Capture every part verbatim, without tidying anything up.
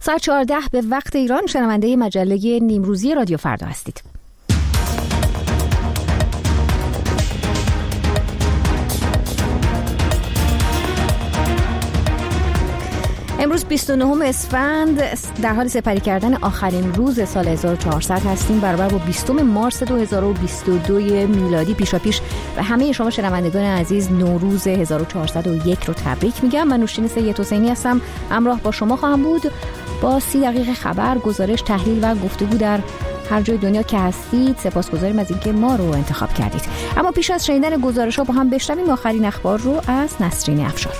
ساعت چهارده به وقت ایران شنونده مجله نیمروزی رادیو فردا هستید. امروز بیست و نهم اسفند در حال سپری کردن آخرین روز سال هزار و چهارصد هستیم، برابر با بیستم مارس دو هزار و بیست و دو میلادی. پیشاپیش و همه شما شنوندگان عزیز نوروز هزار و چهارصد و یک رو تبریک میگم. من نوشین سید حسینی هستم، همراه با شما خواهم بود با سی دقیقه خبر، گزارش، تحلیل و گفتگو در هر جای دنیا که هستید. سپاسگزاریم از اینکه ما رو انتخاب کردید. اما پیش از شنیدن گزارش‌ها با هم بشنویم آخرین اخبار رو از نسرین افشار.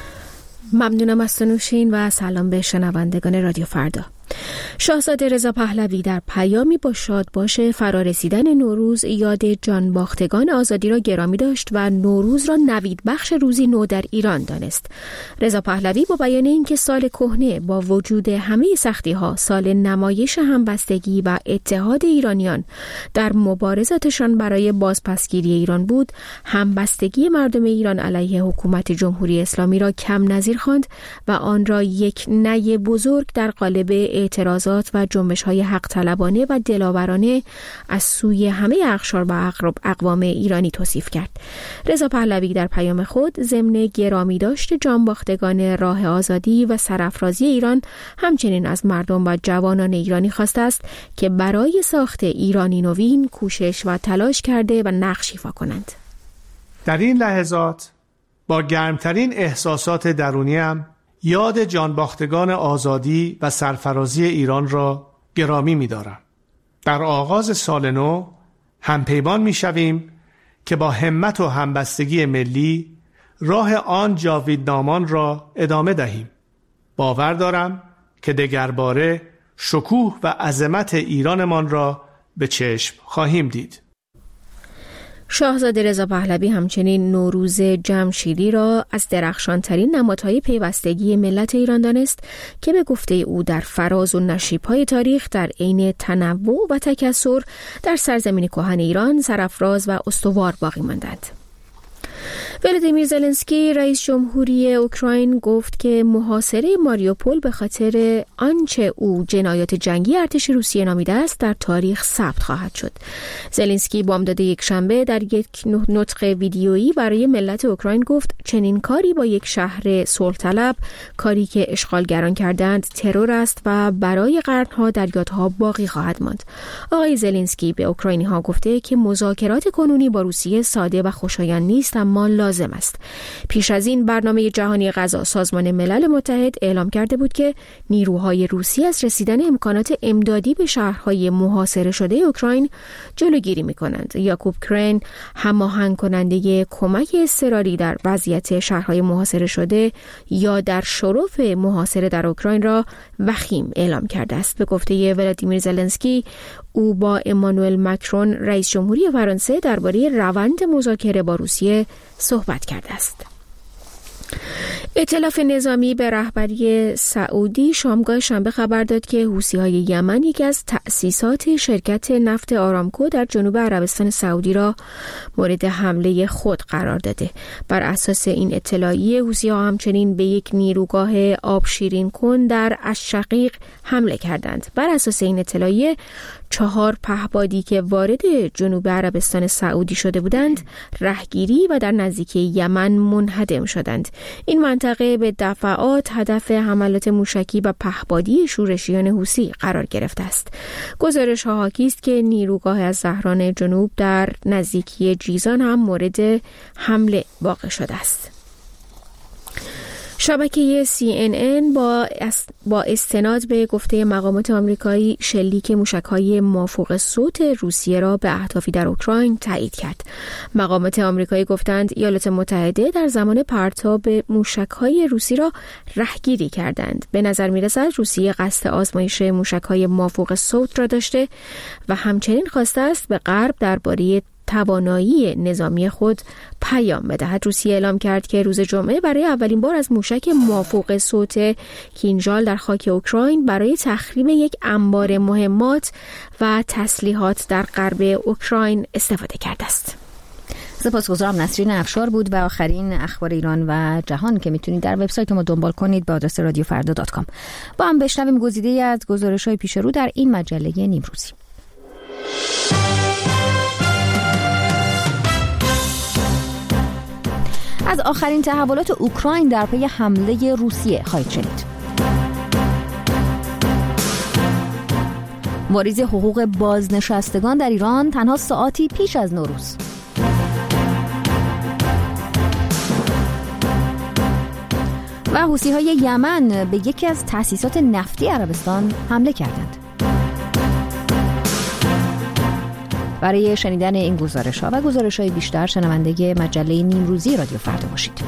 ممنونم از نوشین و سلام به شنوندگان رادیو فردا. شاهزاده رضا پهلوی در پیامی با شادباش فرارسیدن نوروز یاد جانباختگان آزادی را گرامی داشت و نوروز را نوید بخش روزی نو در ایران دانست. رضا پهلوی با بیان اینکه سال کهنه با وجود همه سختی‌ها سال نمایش همبستگی و اتحاد ایرانیان در مبارزاتشان برای بازپسگیری ایران بود، همبستگی مردم ایران علیه حکومت جمهوری اسلامی را کم نظیر خواند و آن را یک نی بزرگ در قالب اعتراضات و جنبش‌های حق طلبانه و دلاورانه از سوی همه اقشار و اقوام ایرانی توصیف کرد. رضا پهلوی در پیام خود ضمن گرامی داشت جانباختگان راه آزادی و سرافرازی ایران همچنین از مردم و جوانان ایرانی خواسته است که برای ساخت ایرانی نوین کوشش و تلاش کرده و نقش ایفا کنند. در این لحظات با گرمترین احساسات درونیم یاد جانباختگان آزادی و سرفرازی ایران را گرامی می‌دارم. در آغاز سال نو همپیمان می‌شویم که با همت و همبستگی ملی راه آن جاویدنامان را ادامه دهیم. باور دارم که دگرباره شکوه و عظمت ایرانمان را به چشم خواهیم دید. شاهزاده رضا پهلوی همچنین نوروز جمشیدی را از درخشانترین نمادهای پیوستگی ملت ایران دانست که به گفته او در فراز و نشیب‌های تاریخ در عین تنوع و تکثر در سرزمین کهن ایران سرافراز و استوار باقی ماندند. ولادیمیر زلنسکی رئیس جمهوری اوکراین گفت که محاصره ماریوپول به خاطر آنچه او جنایات جنگی ارتش روسیه نامیده است در تاریخ ثبت خواهد شد. زلنسکی بامداد یک شنبه در یک نطق ویدیویی برای ملت اوکراین گفت چنین کاری با یک شهر صلح طلب، کاری که اشغالگران کردند، ترور است و برای قرنها در یادها باقی خواهد ماند. آقای زلنسکی به اوکراینی‌ها گفته که مذاکرات کنونی با روسیه ساده و خوشایند نیست اما لازم است. پیش از این برنامه جهانی غذا سازمان ملل متحد اعلام کرده بود که نیروهای روسی از رسیدن امکانات امدادی به شهرهای محاصره شده اوکراین جلوگیری می‌کنند. یاکوب کرین هماهنگ کننده کمک اضطراری در وضعیت شهرهای محاصره شده یا در شرف محاصره در اوکراین را وخیم اعلام کرده است. به گفته ولادیمیر زلنسکی او با امانوئل مکرون رئیس جمهوری فرانسه درباره روند مذاکره با روسیه صحبت کرده است. ائتلاف نظامی به رهبری سعودی شامگاه شنبه خبر داد که حوثی‌های یمن یکی از تأسیسات شرکت نفت آرامکو در جنوب عربستان سعودی را مورد حمله خود قرار داده. بر اساس این اطلاعیه حوثی‌ها همچنین به یک نیروگاه آب شیرین کن در الشقیق حمله کردند. بر اساس این اطلاعیه چهار پهپادی که وارد جنوب عربستان سعودی شده بودند رهگیری و در نزدیکی یمن منهدم شدند. این منطقه به دفعات هدف حملات موشکی و پهپادی شورشیان حوثی قرار گرفته است. گزارش ها حاکی است که نیروگاه از زهران جنوب در نزدیکی جیزان هم مورد حمله واقع شده است. شبکه سی ان ان با با استناد به گفته مقامات آمریکایی شلیک موشک‌های مافوق صوت روسیه را به اهدافی در اوکراین تایید کرد. مقامات آمریکایی گفتند ایالات متحده در زمان پرتاب موشک‌های روسی را رهگیری کردند. به نظر می‌رسد روسیه قصد آزمایش موشک‌های مافوق صوت را داشته و همچنین خواسته است به غرب درباره توانایی نظامی خود پیام بدهد. روسیه اعلام کرد که روز جمعه برای اولین بار از موشک مافوق صوت کینژال در خاک اوکراین برای تخریب یک انبار مهمات و تسلیحات در غرب اوکراین استفاده کرده است. سپاسگزارم. نسرین افشار بود و آخرین اخبار ایران و جهان که میتونید در وبسایت ما دنبال کنید به آدرس رادیو فردا دات کام. با هم بشنویم گزیده‌ای از گزارش‌های پیش رو در این مجله نیمروزی. از آخرین تحولات اوکراین در پی حمله روسیه خواهید شنید. واریز حقوق بازنشستگان در ایران تنها ساعتی پیش از نوروز. و حوثی‌های یمن به یکی از تأسیسات نفتی عربستان حمله کردند. برای شنیدن این گزارش‌ها و گزارش‌های بیشتر شنونده مجله نیمروزی رادیو فردا باشید.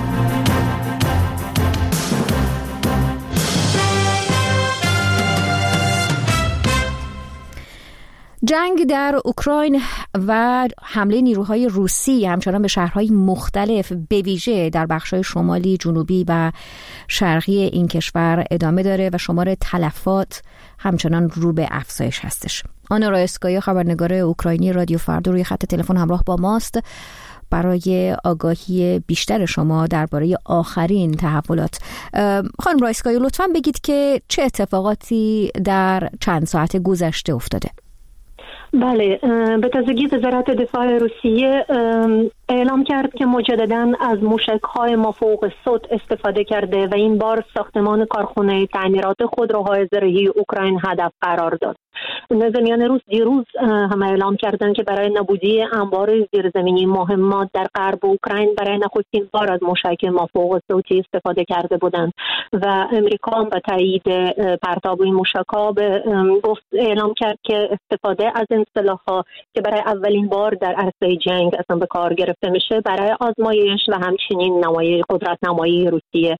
جنگ در اوکراین و حمله نیروهای روسی همچنان به شهرهای مختلف به ویژه در بخش‌های شمالی، جنوبی و شرقی این کشور ادامه داره و شمار تلفات همچنان رو به افزایش هستش. آنا رایسکایا خبرنگار اوکراینی رادیو فردا روی خط تلفن همراه با ماست برای آگاهی بیشتر شما درباره آخرین تحولات. خانم رایسکایا لطفاً بگید که چه اتفاقاتی در چند ساعت گذشته افتاده؟ بله، به تازگی وزارت دفاع روسیه اعلام کرد که مجدداً از موشک‌های مافوق صوت استفاده کرده و این بار ساختمان کارخانه تعمیرات خودروهای زرهی اوکراین هدف قرار داد. نظامیان روس دیروز هم اعلام کردند که برای نابودی انبار زیرزمینی مهمات در غرب اوکراین برای نخستین بار از موشک مافوق صوتی استفاده کرده بودند و امریکا به تایید پرتاب این موشک‌ها گفت اعلام کرد که استفاده از این سلاح‌ها که برای اولین بار در عرصه جنگ اصلا به کار گرفته میشه برای آزمایش و همچنین نمایش قدرت نمایی روسیه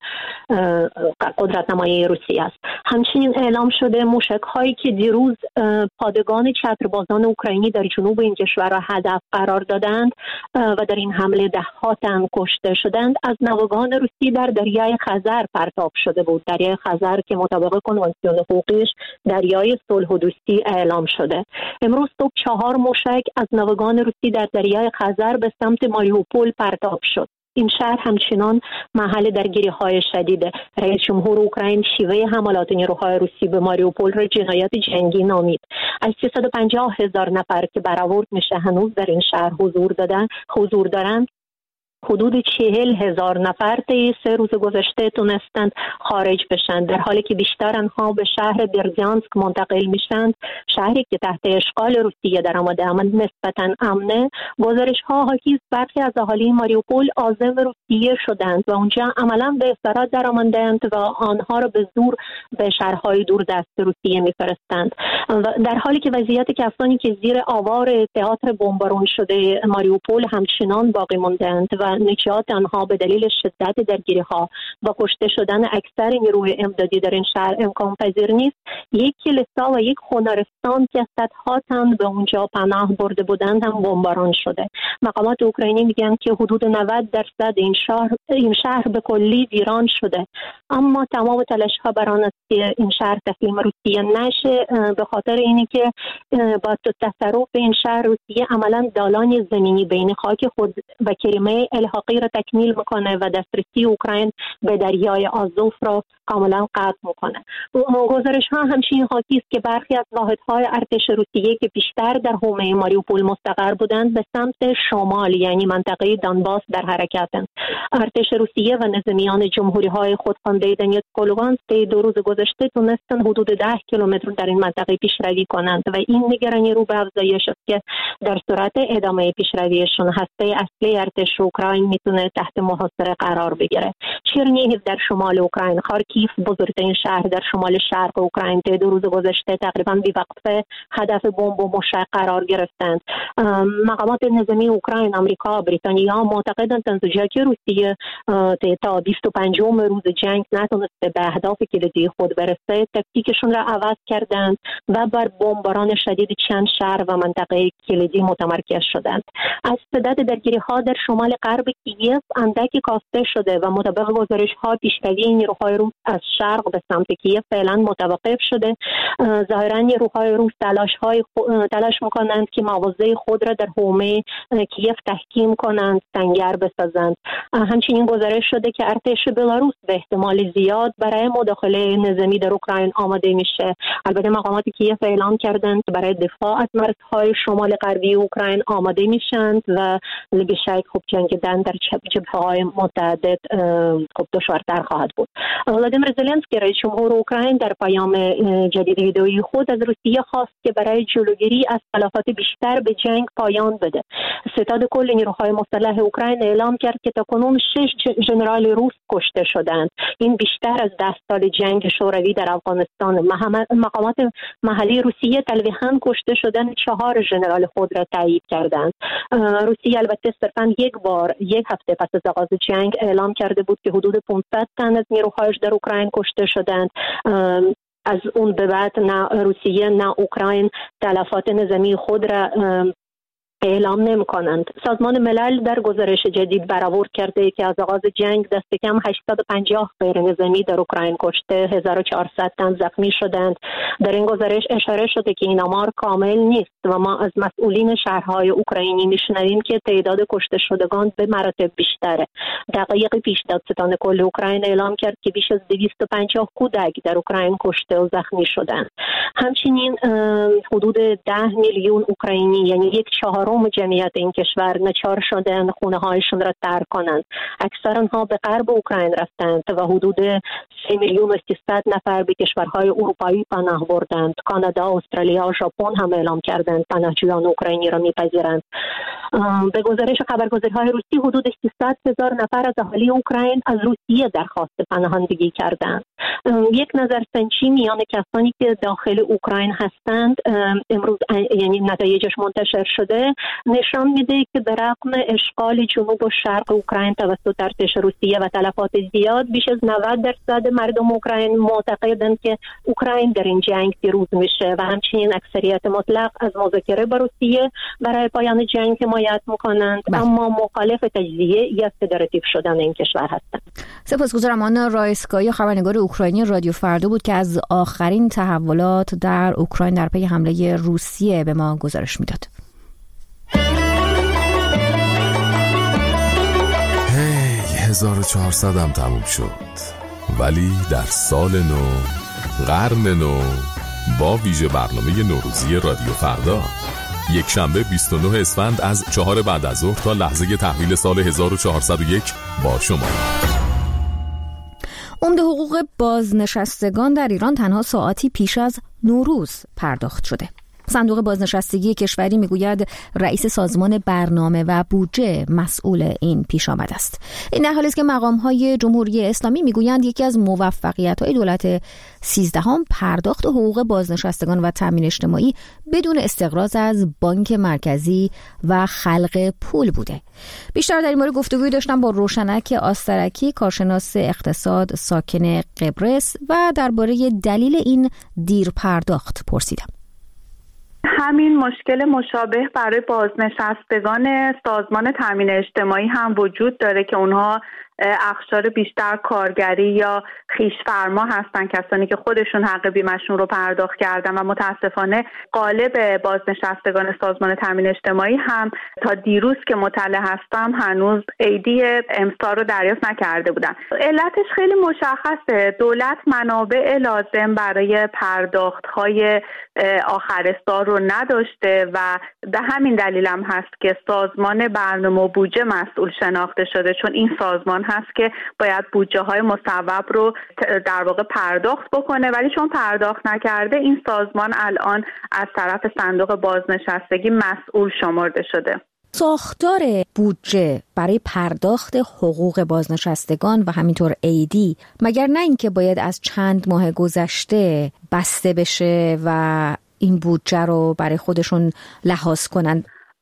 قدرت نمایی روسیه است. همچنین اعلام شده موشک‌هایی که دیروز پادگان چتربازان اوکراینی در جنوب این کشور را هدف قرار دادند و در این حمله ده‌ها تن کشته شدند از ناوگان روسی در دریای خزر پرتاب شده بود. دریای خزر که مطابق کنوانسیون حقوقیش دریای صلح و دوستی اعلام شده. امروز صبح چهار موشک از ناوگان روسی در دریای خزر به سمت ماریوپول پرتاب شد. این شهر همچنان محل درگیری‌های شدیده. رئیس جمهور اوکراین شیوه حملات نیروهای روسی به ماریوپول را جنایت جنگی نامید. از سیصد و پنجاه هزار نفر که برآورد میشه هنوز در این شهر حضور دادن حضور دارند، حدود چهل هزار نفر طی سه روز گذشته تونستند خارج بشن، در حالی که بیشتر آنها به شهر برزیانسک منتقل میشند، شهری که تحت اشغال روسیه در آمده اما نسبتاً امنه. گزارش ها حاکی است برخی از اهالی ماریوپول عازم روسیه شدند و اونجا عملاً به استراحت درآمدند و آنها را به زور به شهرهای دور دست روسیه میفرستند، در حالی که وضعیت کسانی که زیر آوار تئاتر بمبارون شده ماریوپول همچنان باقی ماندند و نجات آنها به دلیل شدت درگیری‌ها و کشته شدن اکثر نیروی امدادی در این شهر امکان پذیر نیست. یک کلیسا و یک هنرستان که صدها تن به اونجا پناه برده بودند هم بمباران شده. مقامات اوکراینی میگن که حدود نود درصد این شهر این شهر به کلی ویران شده، اما تمام تلاش‌ها بر آن است که این شهر تسلیم روسیه نشه، به خاطر اینی که با تصرف این شهر روسیه عملاً دالان زمینی بین خاک خود و کریمه الحاقی را تکمیل میکنه و دسترسی اوکراین به دریای آزوف را کاملا قطع میکنه. گزارش ها همچنین حاکی است که برخی از واحدهای ارتش روسیه که بیشتر در حومه ماریوپول مستقر بودند به سمت شمال یعنی منطقه دانباس در حرکتند. ارتش روسیه و نظامیان جمهوری های خودخوانده دنیتسک و لوگانسک طی دو روز گذشته تونستن حدود ده کیلومتر در این منطقه پیشروی کنند و این نگرانی رو به افزایش است که در صورت ادامه پیشرویشون هسته اصلی ارتش اوکراین میتونه تحت محاصره قرار بگیره. چرنیهیو در شمال اوکراین، خارکیف بزرگترین شهر در شمال شرق اوکراین طی دو روز گذشته تقریبا بی‌وقفه هدف بمب و مشعل قرار گرفتند. مقامات نظامی اوکراین، آمریکا، بریتانیا معتقدند تنزوجاکی روسی روسیه تا بیست و پنجم روز جنگ نتونسته به اهداف کلیدی خود برسه، تاکتیکشون را عوض کردند و بر بمباران شدید چند شهر و منطقه کلیدی متمرکز شدند. از تعداد درگیری‌ها در شمال غرب کییف اندکی کاسته شده و مطابق گزارش‌ها پیشروی نیروهای روس از شرق به سمت کییف فعلا متوقف شده. ظاهراً نیروهای روس تلاش‌های تلاش می‌کنند که مواضع خود را در حومه کییف تحکیم کنند، سنگر بسازند. همچنین گزارش شده که ارتش بلاروس به احتمال زیاد برای مداخله نظامی در اوکراین آماده میشه. البته مقامات کییف اعلام کردند که برای دفاع از مرزهای شمال غربی اوکراین آماده میشند و به شک خب جنگیدن در جبهه‌های متعدد خب دشوارتر خواهد بود. ولادیمیر زلنسکی رئیس جمهور اوکراین در پیام جدید ویدئویی خود از روسیه خواست که برای جلوگیری از تلفات بیشتر به جنگ پایان بده. ستاد کل نیروهای مسلح اوکراین اعلام کرد که تاکنون شش ژنرال روس کشته شدند. این بیشتر از ده سال جنگ شوروی در افغانستان. مقامات محلی روسیه تلویحاً کشته شدن چهار ژنرال خود را تایید کردند. روسیه البته صرفاً یک بار یک هفته پس از آغاز جنگ اعلام کرده بود که حدود پانصد تن از نیروهایش در اوکراین کشته شدند. از اون به بعد نه روسیه نه اوکراین تلفات نظامی خود را اعلام نمی کنند. سازمان ملل در گزارش جدید برآورد کرده که از آغاز جنگ دست کم هشتصد و پنجاه غیر نظامی در اوکراین کشته، هزار و چهارصد تن زخمی شدند. در این گزارش اشاره شده که این آمار کامل نیست و ما از مسئولین شهرهای اوکراینی میشنویم که تعداد کشته شدگان به مراتب بیشتره. دقایقی پیش دادستان کل اوکراین اعلام کرد که بیش از دویست و پنجاه کودک در اوکراین کشته و زخمی شدند. همچنین حدود ده میلیون اوکراینی، یعنی یک چهارم جمعیت این کشور، ناچار شدند خونه هایشون را ترک کنند. اکثر آنها به غرب اوکراین رفتند و حدود سه میلیون و سیصد نفر به کشورهای اروپایی پناه بردند. کانادا، استرالیا و ژاپن هم اعلام کردند پناهجویان اوکراینی را میپذیرند. به گزارش خبرگزاری‌های روسی حدود سیصد هزار نفر از اهالی اوکراین از روسیه درخواست پناهندگی کردند. یک نظرسنجی میان کسانی که داخل اوکراین هستند امروز یعنی نتایجش منتشر شده نشان میده که به رغم اشغال جنوب و شرق اوکراین توسط ارتش روسیه و تلفات زیاد، بیش از نود درصد مردم اوکراین معتقدند که اوکراین در این جنگ پیروز میشه و همچنین اکثریت مطلق از مذاکره با روسیه برای پایان جنگ حمایت میکنند، اما مخالف تجزیه یا فدراتیو شدن این کشور هستند. سپاسگزارم. آنا رایسکایی، خبرنگار اوکراینی رادیو فردا بود که از آخرین تحولات در اوکراین در پی حمله روسیه به ما گزارش میداد. هی هزار و چهارصد هم تموم شد، ولی در سال نو، قرن نو، با ویژه برنامه نوروزی رادیو فردا، یک شنبه بیست و نه اسفند از چهار بعد از ظهر تا لحظه تحویل سال هزار و چهارصد و یک با شما. عمده حقوق بازنشستگان در ایران تنها ساعتی پیش از نوروز پرداخت شده. صندوق بازنشستگی کشوری میگوید رئیس سازمان برنامه و بودجه مسئول این پیش آمد است. این در حالی است که مقام‌های جمهوری اسلامی میگویند یکی از موفقیت‌های دولت سیزدهم پرداخت حقوق بازنشستگان و تامین اجتماعی بدون استقراض از بانک مرکزی و خلق پول بوده. بیشتر در این مورد گفتگوی داشتم با روشنک آسترکی، کارشناس اقتصاد ساکن قبرس، و درباره دلیل این دیر پرداخت پرسیدم. همین مشکل مشابه برای بازنشستگان سازمان تامین اجتماعی هم وجود داره که اونها اقشار بیشتر کارگری یا خویش‌فرما هستن، کسانی که خودشون حق بیمه‌شون رو پرداخت کردن و متاسفانه غالب بازنشستگان سازمان تامین اجتماعی هم تا دیروز که مطلع هستم هنوز عیدی امسال رو دریافت نکرده بودن. علتش خیلی مشخصه، دولت منابع لازم برای پرداخت‌های آخر سال رو نداشته و به همین دلیل هم هست که سازمان برنامه و بودجه مسئول شناخته شده، چون این سازمان هست که باید بودجه های مصوب رو در واقع پرداخت بکنه، ولی چون پرداخت نکرده این سازمان الان از طرف صندوق بازنشستگی مسئول شمرده شده. ساختار بودجه برای پرداخت حقوق بازنشستگان و همینطور عیدی مگر نه اینکه باید از چند ماه گذشته بسته بشه و این بودجه رو برای خودشون لحاظ کنن؟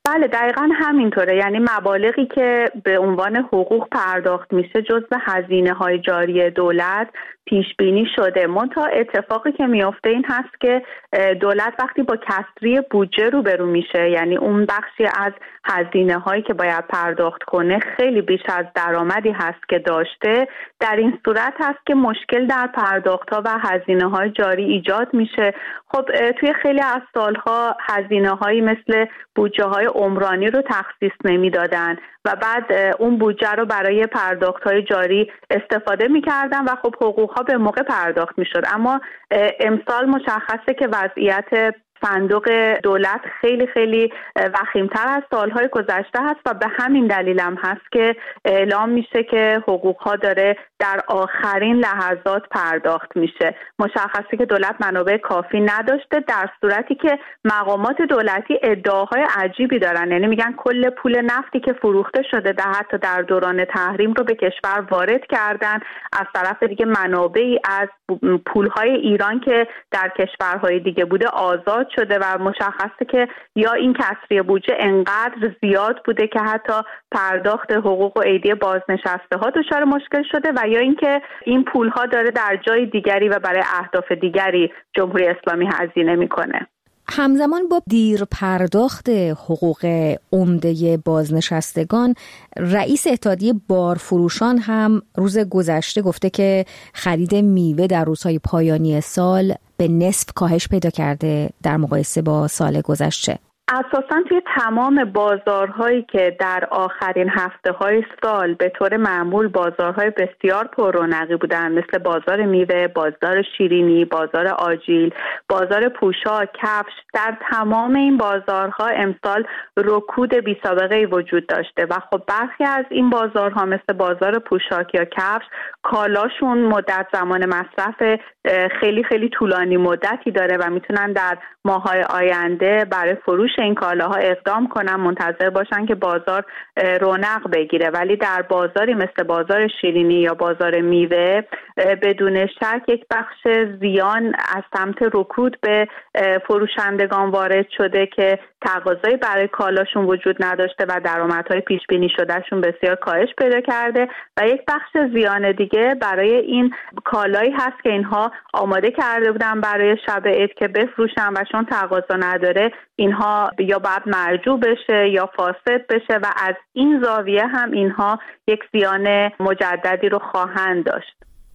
بله دقیقاً همینطوره. یعنی مبالغی که به عنوان حقوق پرداخت میشه جزو هزینه‌های جاری دولت پیش بینی شده. منتها اتفاقی که میفته این هست که دولت وقتی با کسری بودجه روبرو میشه، یعنی اون بخشی از هزینه‌هایی که باید پرداخت کنه خیلی بیش از درآمدی هست که داشته، در این صورت هست که مشکل در پرداخت‌ها و هزینه‌های جاری ایجاد میشه. خب توی خیلی از سالها هزینه‌هایی مثل بودجه‌های عمرانی رو تخصیص نمیدادن و بعد اون بودجه رو برای پرداخت‌های جاری استفاده می‌کردن و خب حقوق‌ها به موقع پرداخت می‌شد. اما امسال مشخصه که وضعیت صندوق دولت خیلی خیلی وخیم‌تر از سالهای گذشته هست و به همین دلیل هم هست که اعلام میشه که حقوق‌ها داره در آخرین لحظات پرداخت میشه. مشخصه که دولت منابع کافی نداشته، در صورتی که مقامات دولتی ادعاهای عجیبی دارن. یعنی میگن کل پول نفتی که فروخته شده در حتی در دوران تحریم رو به کشور وارد کردن، از طرف دیگه منابعی از پولهای ایران که در کشورهای دیگه بوده آزاد شده و مشخصه که یا این کسری بودجه انقدر زیاد بوده که حتی پرداخت حقوق و ایدی بازنشسته ها دچار مشکل شده و یا اینکه این پولها داره در جای دیگری و برای اهداف دیگری جمهوری اسلامی هزینه میکنه. همزمان با دیر پرداخت حقوق عمده بازنشستگان، رئیس اتحادیه بارفروشان هم روز گذشته گفته که خرید میوه در روزهای پایانی سال به نصف کاهش پیدا کرده در مقایسه با سال گذشته. اساساً توی تمام بازارهایی که در آخرین هفته‌های سال به طور معمول بازارهای بسیار پر رونقی بودن، مثل بازار میوه، بازار شیرینی، بازار آجیل، بازار پوشاک، کفش، در تمام این بازارها امسال رکود بی سابقه‌ای وجود داشته و خب برخی از این بازارها مثل بازار پوشاک یا کفش کالاشون مدت زمان مصرف خیلی خیلی طولانی مدتی داره و میتونن در ماه‌های آینده برای فروش این کالاها اقدام کنن، منتظر باشن که بازار رونق بگیره. ولی در بازاری مثل بازار شیرینی یا بازار میوه بدون شک یک بخش زیان از سمت رکود به فروشندگان وارد شده که تقاضایی برای کالاشون وجود نداشته و درآمدهای پیش بینی شدهشون بسیار کاهش پیدا کرده و یک بخش زیان دیگه برای این کالایی هست که اینها آماده کرده بودن برای شب عید که بفروشن و چون تقاضا نداره اینها یا باید مرجوع بشه یا فاسد بشه و از این زاویه هم اینها یک زیان مجددی رو خواهند داشت.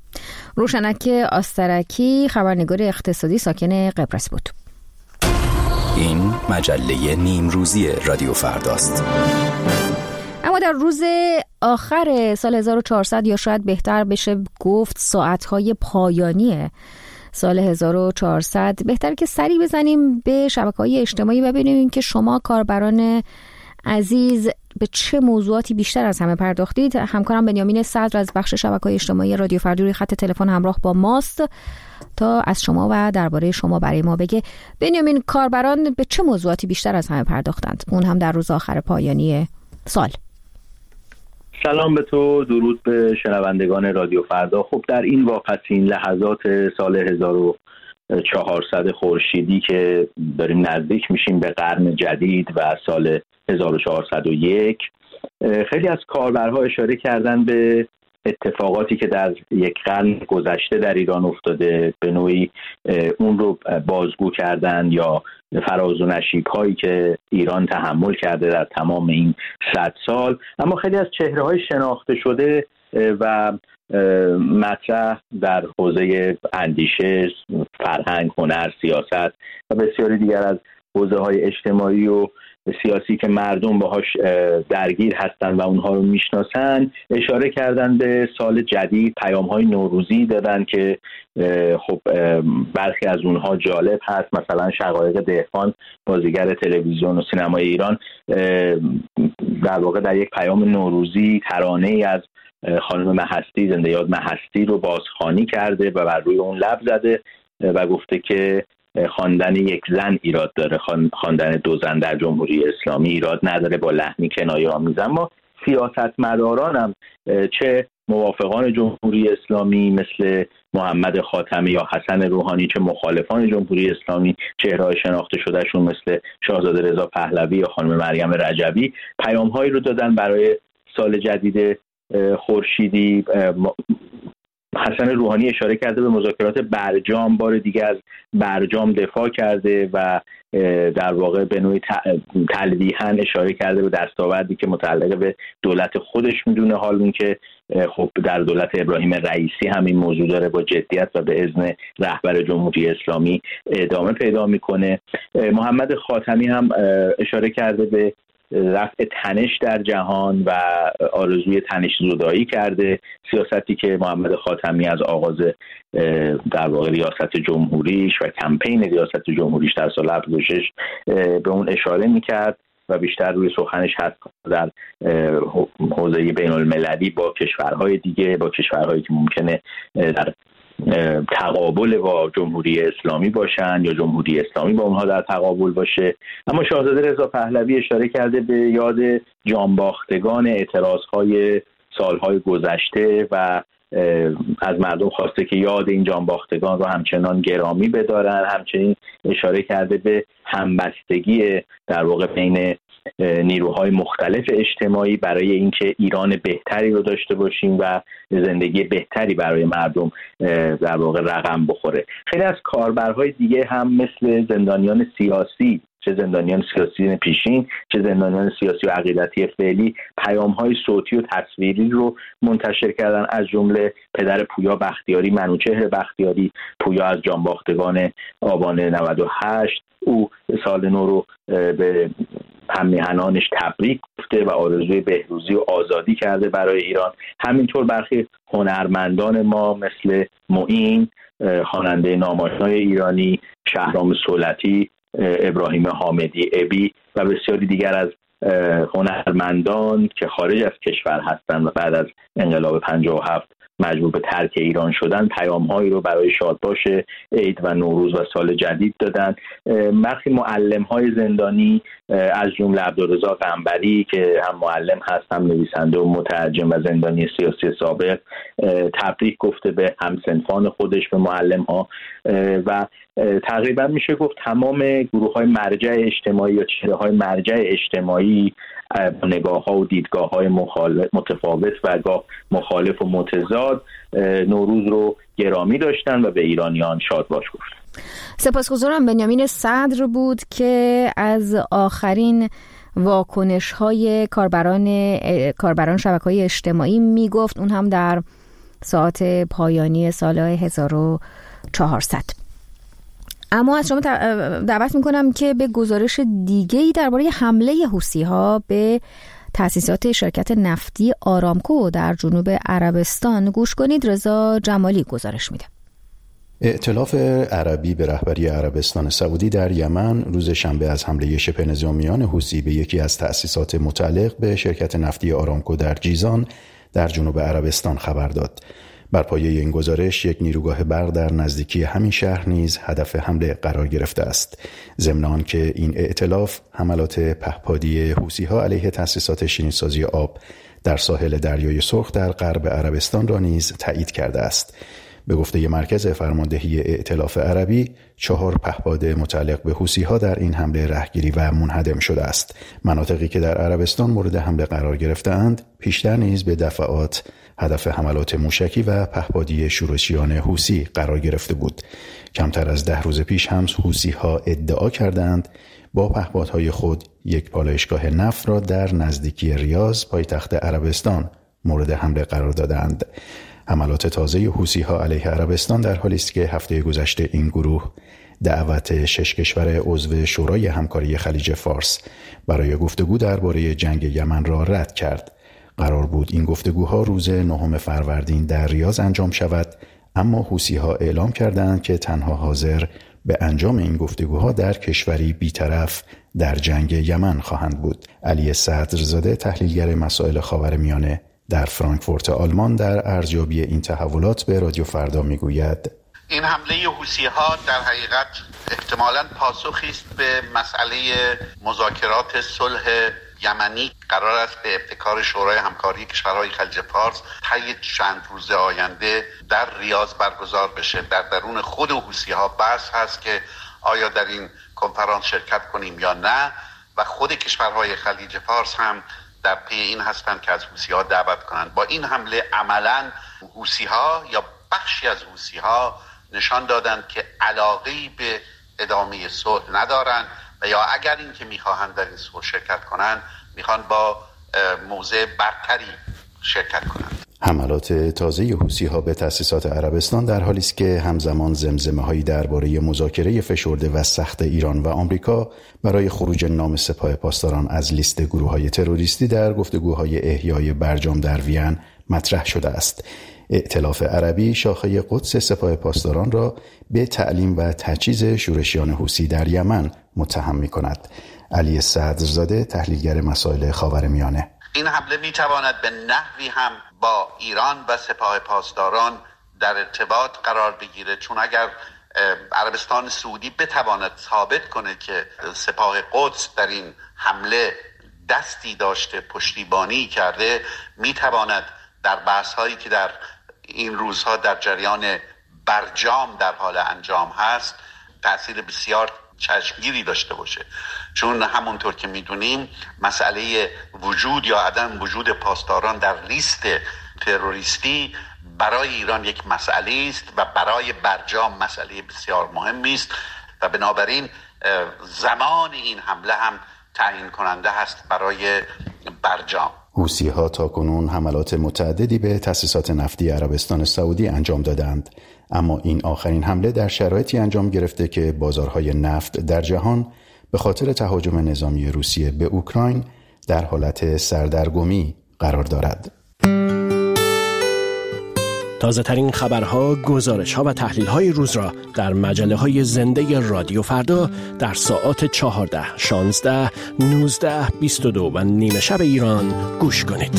روشنک آسترکی، خبرنگار اقتصادی ساکن قبرس بود. این مجله نیمروزی رادیو فرداست. اما در روز آخر سال هزار و چهارصد یا شاید بهتر بشه گفت ساعتهای پایانی سال هزار و چهارصد، بهتر که سری بزنیم به شبکه‌های اجتماعی و ببینیم که شما کاربران عزیز به چه موضوعاتی بیشتر از همه پرداختید. همکارم بنیامین صدر از بخش شبکه‌های اجتماعی رادیو فردا روی خط تلفن همراه با ماست تا از شما و درباره شما برای ما بگه. بنیامین، کاربران به چه موضوعاتی بیشتر از همه پرداختند، اون هم در روز آخر پایانی سال؟ سلام به تو، درود به شنوندگان رادیو فردا. خب در این واپسین لحظات سال هزار و چهارصد خورشیدی که داریم نزدیک میشیم به قرن جدید و سال هزار و چهارصد و یک، خیلی از کاربرها اشاره کردن به اتفاقاتی که در یک قرن گذشته در ایران افتاده، به نوعی اون رو بازگو کردن یا فراز و نشیب هایی که ایران تحمل کرده در تمام این صد سال. اما خیلی از چهره های شناخته شده و مطرح در حوزه اندیشه، فرهنگ، هنر، سیاست و بسیاری دیگر از حوزه های اجتماعی و سیاسی که مردم باهاش درگیر هستن و اونها رو میشناسن اشاره کردن به سال جدید، پیام‌های نوروزی دادن که خب برخی از اونها جالب هست. مثلا شقایق دهقان، بازیگر تلویزیون و سینمای ایران، در واقع در یک پیام نوروزی ترانه‌ای از خانم مهستی، زنده یاد مهستی رو بازخوانی کرده و بر روی اون لب زده و گفته که خواندن یک زن ایراد داره، خواندن دو زن در جمهوری اسلامی ایراد نداره، با لحنی کنایه آمیز. اما سیاستمداران هم، چه موافقان جمهوری اسلامی مثل محمد خاتمی یا حسن روحانی، چه مخالفان جمهوری اسلامی چهره‌های شناخته شدهشون مثل شاهزاده رضا پهلوی یا خانم مریم رجبی پیام‌هایی رو دادن برای سال جدید خورشیدی. حسن روحانی اشاره کرده به مذاکرات برجام، بار دیگه از برجام دفاع کرده و در واقع به نوعی تلویحاً اشاره کرده به دستاوردی که متعلق به دولت خودش میدونه، حال اون که خب در دولت ابراهیم رئیسی همین موضوع داره با جدیت و به اذن رهبر جمهوری اسلامی ادامه پیدا میکنه. محمد خاتمی هم اشاره کرده به رفع تنش در جهان و آرزوی تنش زدایی کرده، سیاستی که محمد خاتمی از آغاز در واقع ریاست جمهوریش و کمپین ریاست جمهوریش در سال هفتاد و شش به اون اشاره میکرد و بیشتر روی سخنش هست در حوزه بین المللی با کشورهای دیگه، با کشورهایی که ممکنه در تقابل با جمهوری اسلامی باشن یا جمهوری اسلامی با اونها در تقابل باشه. اما شاهزاده رضا پهلوی اشاره کرده به یاد جانباختگان اعتراضهای سالهای گذشته و از مردم خواسته که یاد این جانباختگان رو همچنان گرامی بدارن. همچنین اشاره کرده به همبستگی در واقع بین نیروهای مختلف اجتماعی برای اینکه ایران بهتری رو داشته باشیم و زندگی بهتری برای مردم در واقع رقم بخوره. خیلی از کاربرهای دیگه هم مثل زندانیان سیاسی، چه زندانیان سیاسی پیشین چه زندانیان سیاسی و عقیدتی فعلی، پیام‌های صوتی و تصویری رو منتشر کردن، از جمله پدر پویا بختیاری، منوچهر بختیاری. پویا از جانباختگان آبان نود و هشت، او سال نو رو به هم‌میهنانش تبریک گفته و آرزوی بهروزی و آزادی کرده برای ایران. همینطور برخی هنرمندان ما مثل معین، خواننده نام‌آشنای ایرانی، شهرام صولتی، ابراهیم حامدی ابی و بسیاری دیگر از هنرمندان که خارج از کشور هستند و بعد از انقلاب پنجاه و هفت مجبور به ترک ایران شدن، پیام‌هایی رو برای شادباش عید و نوروز و سال جدید دادن. برخی معلم‌های زندانی از جمله عبدالرضا قنبری که هم معلم هست هم نویسنده و مترجم و زندانی سیاسی سابق، تبریک گفته به همسنفان خودش، به معلم‌ها و تقریبا میشه گفت تمام گروه‌های مرجع اجتماعی یا چهره‌های مرجع اجتماعی با نگاه‌ها و دیدگاه‌های متفاوت و گاه مخالف و متضاد نوروز رو گرامی داشتن و به ایرانیان شاد باش گفتن. سپاسگزارم. بنیامین صدر بود که از آخرین واکنش‌های کاربران کاربران شبکه‌های اجتماعی میگفت، اون هم در ساعت پایانی سال هزار و چهارصد. اما از شما دعوت میکنم که به گزارش دیگه‌ای درباره حمله حوثی‌ها به تأسیسات شرکت نفتی آرامکو در جنوب عربستان گوش کنید. رضا جمالی گزارش میده. ائتلاف عربی به رهبری عربستان سعودی در یمن روز شنبه از حمله شبه نظامیان حوثی به یکی از تأسیسات متعلق به شرکت نفتی آرامکو در جیزان در جنوب عربستان خبر داد. بر پایه این گزارش یک نیروگاه برق در نزدیکی همین شهر نیز هدف حمله قرار گرفته است، ضمن آنکه این ائتلاف حملات پهپادی حوثی‌ها علیه تأسیسات شیرین‌سازی آب در ساحل دریای سرخ در غرب عربستان را نیز تایید کرده است. به گفته مرکز فرماندهی ائتلاف عربی، چهار پهپاد متعلق به حوثی‌ها در این حمله رهگیری و منهدم شده است. مناطقی که در عربستان مورد حمله قرار گرفته‌اند، پیشتر نیز به دفعات هدف حملات موشکی و پهپادی شورشیان حوثی قرار گرفته بود. کمتر از ده روز پیش هم حوثی‌ها ادعا کردند با پهپادهای خود یک پالایشگاه نفت را در نزدیکی ریاض، پایتخت عربستان، مورد حمله قرار دادند. حملات تازه حوثی‌ها علیه عربستان در حالی است که هفته گذشته این گروه دعوت شش کشور عضو شورای همکاری خلیج فارس برای گفتگو درباره جنگ یمن را رد کرد. قرار بود این گفتگوها روز نهم فروردین در ریاض انجام شود، اما حوثی‌ها اعلام کردند که تنها حاضر به انجام این گفتگوها در کشوری بی‌طرف در جنگ یمن خواهند بود. علی صدرزاده، تحلیلگر مسائل خاورمیانه در فرانکفورت آلمان، در ارزیابی این تحولات به رادیو فردا میگوید: این حمله حوثی‌ها در حقیقت احتمالاً پاسخی است به مسئله مذاکرات صلح یمنی قرار است به ابتکار شورای همکاری کشورهای خلیج فارس طی چند روز آینده در ریاض برگزار بشه. در درون خود حوثی‌ها بحث هست که آیا در این کنفرانس شرکت کنیم یا نه و خود کشورهای خلیج فارس هم در پی این هستند که از حوثی‌ها دعوت کنند. با این حمله عملاً حوثی‌ها یا بخشی از حوثی‌ها نشان دادند که علاقه‌ای به ادامه صلح ندارند و یا اگر این که می‌خواهند در این صلح شرکت کنند می‌خوان با موضع برتری شرکت کنند. حملات تازه حوثی‌ها به تأسیسات عربستان در حالی است که همزمان زمزمه‌هایی درباره مذاکره فشرده و سخت ایران و آمریکا برای خروج نام سپاه پاسداران از لیست گروه‌های تروریستی در گفتگوهای احیای برجام در وین مطرح شده است. ائتلاف عربی شاخه قدس سپاه پاسداران را به تعلیم و تجهیز شورشیان حوثی در یمن متهم می‌کند. علی صدرزاده، تحلیلگر مسائل خاورمیانه: این حمله می‌تواند به نحوی هم با ایران و سپاه پاسداران در ارتباط قرار بگیره، چون اگر عربستان سعودی بتواند ثابت کنه که سپاه قدس در این حمله دستی داشته، پشتیبانی کرده، میتواند در بحث‌هایی که در این روزها در جریان برجام در حال انجام هست تأثیر بسیار چشمگیری داشته باشه، چون همونطور که میدونیم مسئله وجود یا عدم وجود پاسداران در لیست تروریستی برای ایران یک مسئله است و برای برجام مسئله بسیار مهمی است و بنابراین زمان این حمله هم تعیین کننده هست برای برجام. حوثی‌ها تاکنون حملات متعددی به تأسیسات نفتی عربستان سعودی انجام دادند، اما این آخرین حمله در شرایطی انجام گرفته که بازارهای نفت در جهان به خاطر تهاجم نظامی روسیه به اوکراین در حالت سردرگمی قرار دارد. تازه ترین خبرها، گزارش‌ها و تحلیل‌های روز را در مجله‌های زنده رادیو فردا در ساعات چهارده، شانزده، نوزده، بیست و دو و نیمه شب ایران گوش کنید.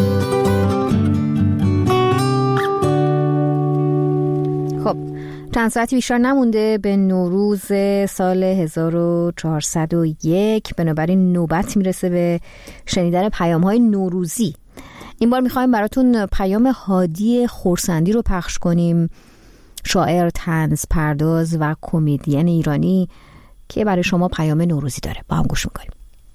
خب چند ساعتی بیشتر نمونده به نوروز سال هزار و چهارصد و یک، بنابراین نوبت میرسه به شنیدن پیام‌های نوروزی. این بار میخوایم براتون پیام هادی خورسندی رو پخش کنیم، شاعر، طنز پرداز و کمدین ایرانی که برای شما پیام نوروزی داره. با هم گوش میکنیم.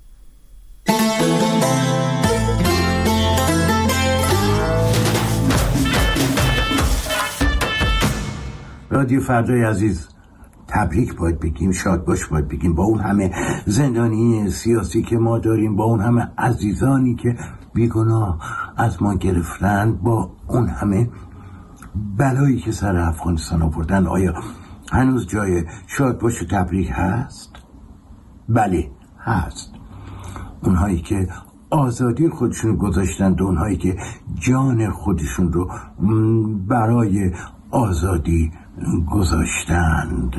رادیو فردای عزیز، تبریک باید بگیم، شاد باش باید بگیم، با اون همه زندانی سیاسی که ما داریم، با اون همه عزیزانی که بیگناه از ما گرفتن، با اون همه بلایی که سر افغانستان آوردن، آیا هنوز جای شاد باش و تبریک هست؟ بله هست. اونهایی که آزادی خودشون گذاشتند، اونهایی که جان خودشون رو برای آزادی گذاشتند،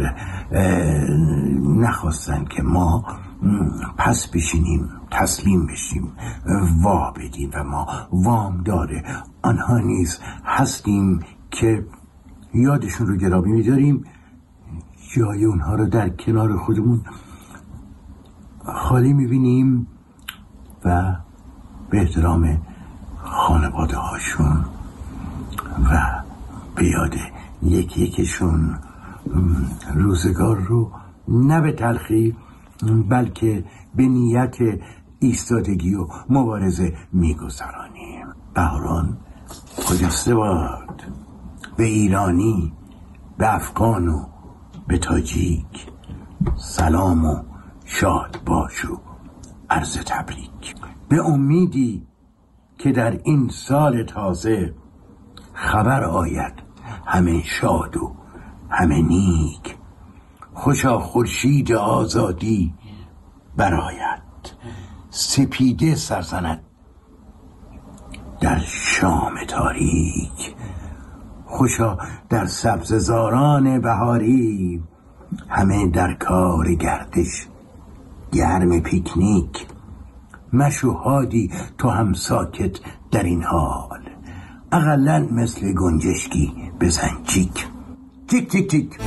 نخواستند که ما پس بشینیم، تسلیم بشیم، وا بدیم و ما وام داره آنها نیز هستیم که یادشون رو گرامی می‌داریم، جای اونها رو در کنار خودمون خالی می‌بینیم و به احترام خانواده هاشون و به یاد یکی یکشون روزگار رو نه به تلخی بلکه به نیت ایستادگی و مبارزه میگذرانیم. بهاران خجسته باد به ایرانی، به افغان و به تاجیک، سلام و شاد باش و عرض تبریک. به امیدی که در این سال تازه خبر آید همه شاد و همه نیک، خوشا خورشید آزادی برآید، سپیده سرزند در شام تاریک، خوشا در سبززاران بهاری، همه در کار گردش گرم پیکنیک، مشو هادی تو هم ساکت در این حال، اقلن مثل گنجشکی بزن چیک چیک چیک چیک.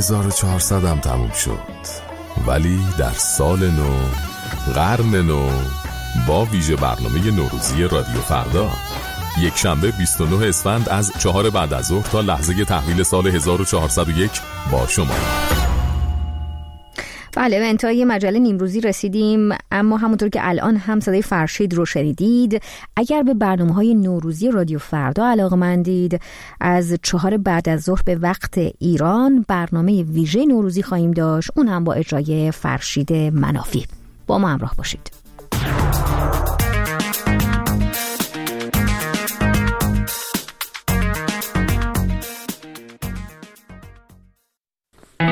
هزار و چهارصد هم تموم شد، ولی در سال نو، قرن نو، با ویژه برنامه نوروزی رادیو فردا، یک شنبه بیست و نه اسفند از چهار بعد از ظهر تا لحظه تحویل سال هزار و چهارصد و یک با شما. بله، به انتهای مجله نیمروزی رسیدیم، اما همونطور که الان هم صدای فرشید رو شنیدید، اگر به برنامه‌های نوروزی رادیو فردا علاقه‌مندید، از چهار بعد از ظهر به وقت ایران برنامه ویژه نوروزی خواهیم داشت، اون هم با اجرای فرشید منافی. با ما همراه باشید.